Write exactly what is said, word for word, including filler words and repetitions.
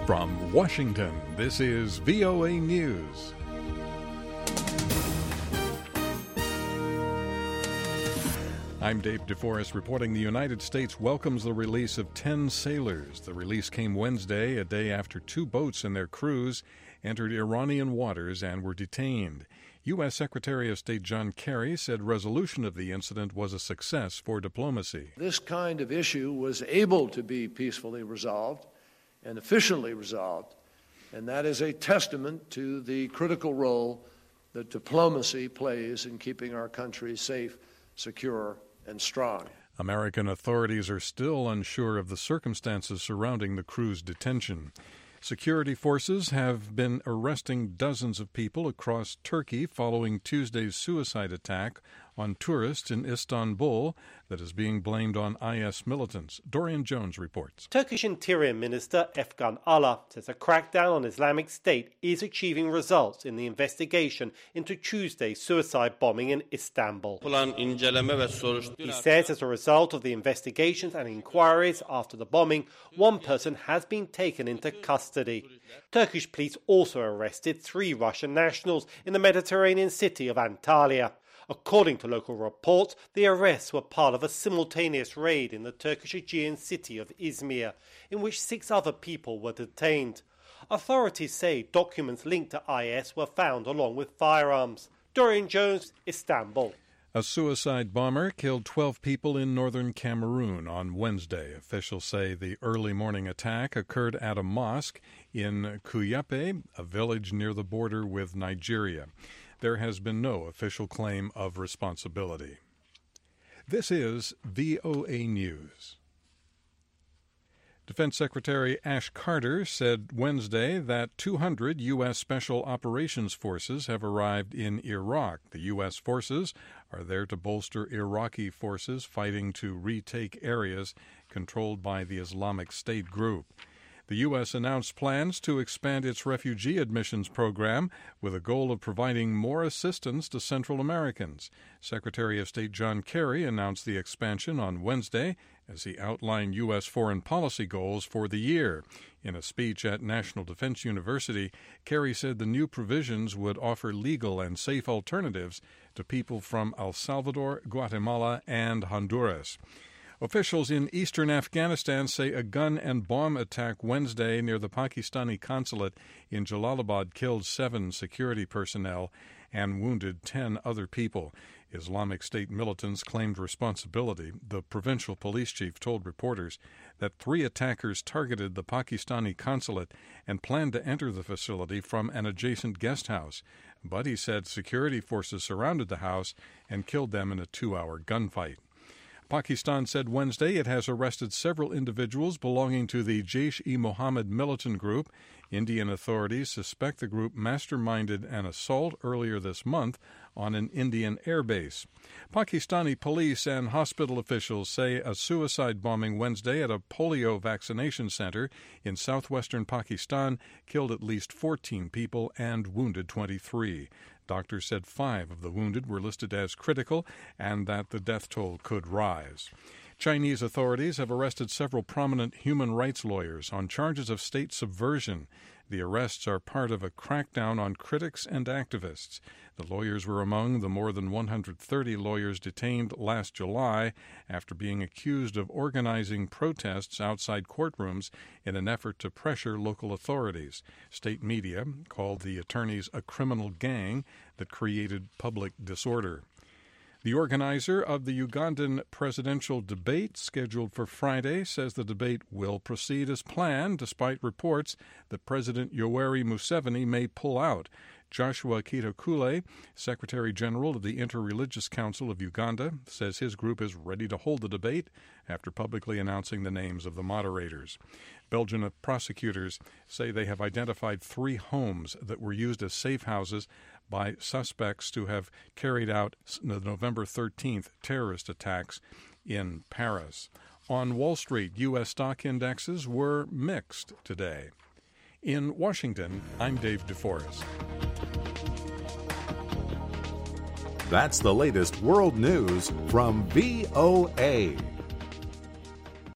From Washington, this is V O A News. I'm Dave DeForest reporting the United States welcomes the release of ten sailors. The release came Wednesday, a day after two boats and their crews entered Iranian waters and were detained. U S. Secretary of State John Kerry said resolution of the incident was a success for diplomacy. This kind of issue was able to be peacefully resolved and efficiently resolved, and that is a testament to the critical role that diplomacy plays in keeping our country safe, secure, and strong. American authorities are still unsure of the circumstances surrounding the crew's detention. Security forces have been arresting dozens of people across Turkey following Tuesday's suicide attack on tourists in Istanbul that is being blamed on I S militants. Dorian Jones reports. Turkish Interior Minister Efkan Ala says a crackdown on Islamic State is achieving results in the investigation into Tuesday's suicide bombing in Istanbul. He says as a result of the investigations and inquiries after the bombing, one person has been taken into custody. Turkish police also arrested three Russian nationals in the Mediterranean city of Antalya. According to local reports, the arrests were part of a simultaneous raid in the Turkish Aegean city of Izmir, in which six other people were detained. Authorities say documents linked to I S were found along with firearms. Dorian Jones, Istanbul. A suicide bomber killed twelve people in northern Cameroon on Wednesday. Officials say the early morning attack occurred at a mosque in Kuyape, a village near the border with Nigeria. There has been no official claim of responsibility. This is V O A News. Defense Secretary Ash Carter said Wednesday that two hundred U S. Special Operations Forces have arrived in Iraq. The U S forces are there to bolster Iraqi forces fighting to retake areas controlled by the Islamic State group. The U S announced plans to expand its refugee admissions program with a goal of providing more assistance to Central Americans. Secretary of State John Kerry announced the expansion on Wednesday as he outlined U S foreign policy goals for the year. In a speech at National Defense University, Kerry said the new provisions would offer legal and safe alternatives to people from El Salvador, Guatemala, and Honduras. Officials in eastern Afghanistan say a gun and bomb attack Wednesday near the Pakistani consulate in Jalalabad killed seven security personnel and wounded ten other people. Islamic State militants claimed responsibility. The provincial police chief told reporters that three attackers targeted the Pakistani consulate and planned to enter the facility from an adjacent guest house. But he said security forces surrounded the house and killed them in a two-hour gunfight. Pakistan said Wednesday it has arrested several individuals belonging to the Jaish-e-Mohammed militant group. Indian authorities suspect the group masterminded an assault earlier this month on an Indian airbase. Pakistani police and hospital officials say a suicide bombing Wednesday at a polio vaccination center in southwestern Pakistan killed at least fourteen people and wounded twenty-three. Doctors said five of the wounded were listed as critical and that the death toll could rise. Chinese authorities have arrested several prominent human rights lawyers on charges of state subversion. The arrests are part of a crackdown on critics and activists. The lawyers were among the more than one hundred thirty lawyers detained last July after being accused of organizing protests outside courtrooms in an effort to pressure local authorities. State media called the attorneys a criminal gang that created public disorder. The organizer of the Ugandan presidential debate scheduled for Friday says the debate will proceed as planned, despite reports that President Yoweri Museveni may pull out. Joshua Kitakule, Secretary General of the Interreligious Council of Uganda, says his group is ready to hold the debate after publicly announcing the names of the moderators. Belgian prosecutors say they have identified three homes that were used as safe houses by suspects to have carried out the November thirteenth terrorist attacks in Paris. On Wall Street, U S stock indexes were mixed today. In Washington, I'm Dave DeForest. That's the latest world news from V O A.